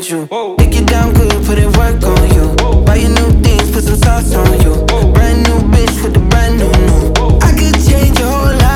with you. Take it down good, put it work on you. Buy you new things, put some sauce on you. Brand new bitch with the brand new new. I could change your whole life.